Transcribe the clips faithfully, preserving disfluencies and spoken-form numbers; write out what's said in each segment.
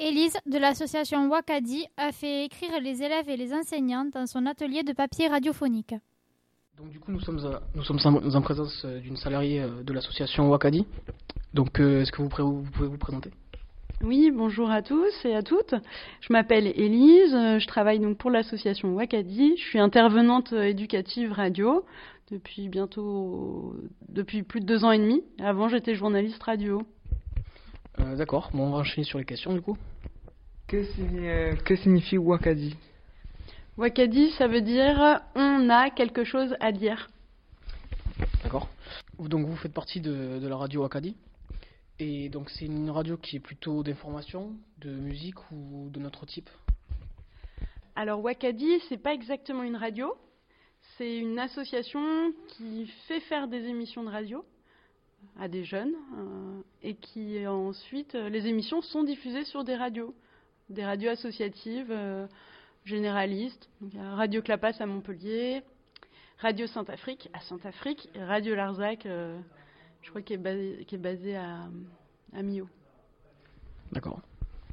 Élise, de l'association Wakadi, a fait écrire les élèves et les enseignants dans son atelier de papier radiophonique. Donc du coup, nous sommes, euh, nous sommes en, en présence euh, d'une salariée euh, de l'association Wakadi. Donc euh, est-ce que vous, pré- vous pouvez vous présenter ? Oui, bonjour à tous et à toutes. Je m'appelle Élise, je travaille donc pour l'association Wakadi. Je suis intervenante éducative radio depuis bientôt, depuis plus de deux ans et demi. Avant, j'étais journaliste radio. Euh, d'accord, bon, on va enchaîner sur les questions du coup. Que signifie, euh, que signifie Wakadi ? Wakadi, ça veut dire on a quelque chose à dire. D'accord. Donc vous faites partie de, de la radio Wakadi. Et donc c'est une radio qui est plutôt d'information, de musique ou de notre type ? Alors Wakadi, c'est pas exactement une radio. C'est une association qui fait faire des émissions de radio à des jeunes euh, et qui ensuite, euh, les émissions sont diffusées sur des radios, des radios associatives euh, généralistes. Donc, il y a Radio Clapas à Montpellier, Radio Saint-Afrique à Saint-Afrique et Radio Larzac, euh, je crois qui est basé, qui est basé à, à Millau. D'accord.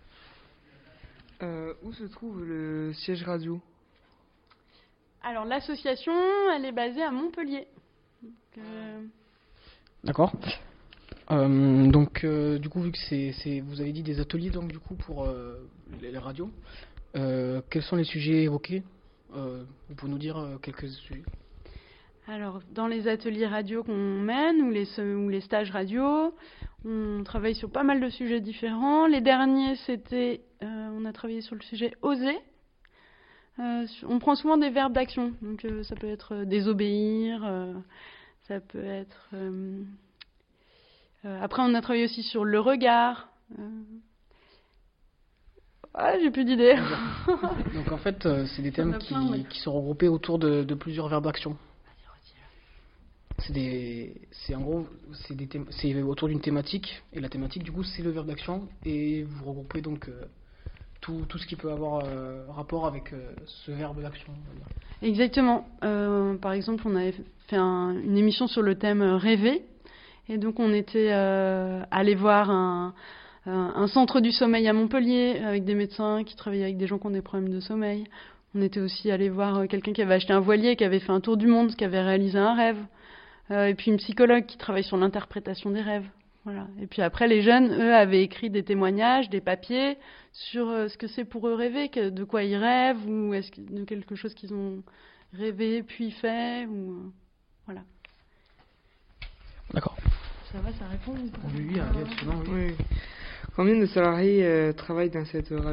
Euh, où se trouve le siège radio ? Alors l'association, elle est basée à Montpellier. Donc, euh... D'accord. Euh, donc euh, du coup, vu que c'est, c'est, vous avez dit des ateliers donc du coup pour euh, les, les radios, euh, quels sont les sujets évoqués ? euh, Vous pouvez nous dire euh, quelques sujets ? Alors, dans les ateliers radio qu'on mène, ou les, ou les stages radio, on travaille sur pas mal de sujets différents. Les derniers, c'était, euh, on a travaillé sur le sujet oser. Euh, on prend souvent des verbes d'action. Donc, euh, ça peut être euh, désobéir, euh, ça peut être... Euh, euh, après, on a travaillé aussi sur le regard. Euh, ah, j'ai plus d'idées. Donc, en fait, euh, c'est des thèmes qui, plein, ouais. qui sont regroupés autour de, de plusieurs verbes d'action. C'est des, c'est en gros, c'est des thém- c'est autour d'une thématique, et la thématique du coup c'est le verbe d'action, et vous regroupez donc euh, tout, tout ce qui peut avoir euh, rapport avec euh, ce verbe d'action. Exactement. Euh, par exemple, on avait fait un, une émission sur le thème rêver, et donc on était euh, allé voir un, un, un centre du sommeil à Montpellier avec des médecins qui travaillaient avec des gens qui ont des problèmes de sommeil. On était aussi allé voir quelqu'un qui avait acheté un voilier, qui avait fait un tour du monde, qui avait réalisé un rêve. Euh, et puis une psychologue qui travaille sur l'interprétation des rêves. Voilà. Et puis après, les jeunes, eux, avaient écrit des témoignages, des papiers sur euh, ce que c'est pour eux rêver, que, de quoi ils rêvent, ou est-ce que, de quelque chose qu'ils ont rêvé puis fait, ou euh, voilà. D'accord. Ça va, ça répond ou pas ? Oui, oui, allez, absolument, oui. Oui. Combien de salariés euh, travaillent dans cette radio ?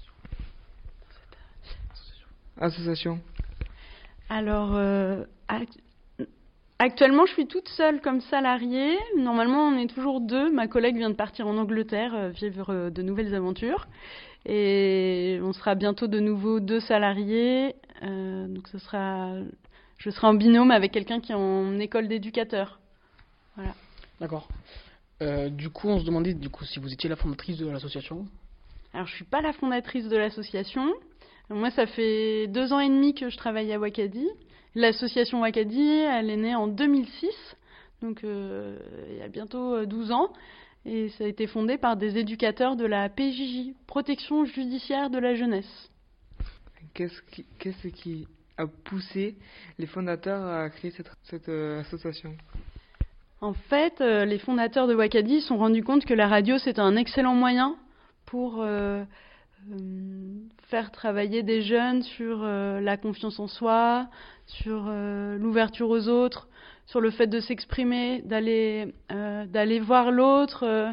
Association. Alors, euh, act- actuellement, je suis toute seule comme salariée. Normalement, on est toujours deux. Ma collègue vient de partir en Angleterre, euh, vivre euh, de nouvelles aventures. Et on sera bientôt de nouveau deux salariés. Euh, donc, ce sera, je serai en binôme avec quelqu'un qui est en école d'éducateur. Voilà. D'accord. Euh, du coup, on se demandait du coup si vous étiez la fondatrice de l'association. Alors, je suis pas la fondatrice de l'association. Moi, ça fait deux ans et demi que je travaille à Wakadi. L'association Wakadi, elle est née en deux mille six, donc euh, il y a bientôt douze ans, et ça a été fondé par des éducateurs de la P J J, Protection Judiciaire de la Jeunesse. Qu'est-ce qui, qu'est-ce qui a poussé les fondateurs à créer cette, cette euh, association ? En fait, euh, les fondateurs de Wakadi se sont rendus compte que la radio, c'était un excellent moyen pour euh, euh, faire travailler des jeunes sur euh, la confiance en soi, sur euh, l'ouverture aux autres, sur le fait de s'exprimer, d'aller, euh, d'aller voir l'autre. Euh,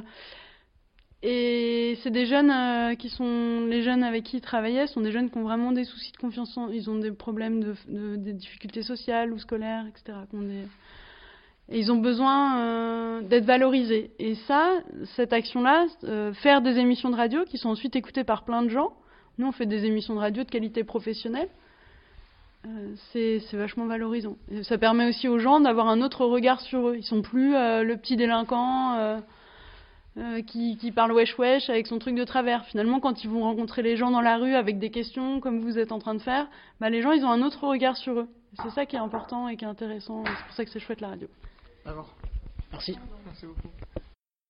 et c'est des jeunes euh, qui sont, les jeunes avec qui ils travaillaient, sont des jeunes qui ont vraiment des soucis de confiance en, ils ont des problèmes de, de, des difficultés sociales ou scolaires, et cetera. Qui ont des, et ils ont besoin euh, d'être valorisés. Et ça, cette action-là, euh, faire des émissions de radio qui sont ensuite écoutées par plein de gens. Nous, on fait des émissions de radio de qualité professionnelle. Euh, c'est, c'est vachement valorisant. Et ça permet aussi aux gens d'avoir un autre regard sur eux. Ils sont plus euh, le petit délinquant euh, euh, qui, qui parle wesh wesh avec son truc de travers. Finalement, quand ils vont rencontrer les gens dans la rue avec des questions comme vous êtes en train de faire, bah, les gens, ils ont un autre regard sur eux. Et c'est ça qui est important et qui est intéressant. Et c'est pour ça que c'est chouette la radio. D'accord. Merci. Merci beaucoup.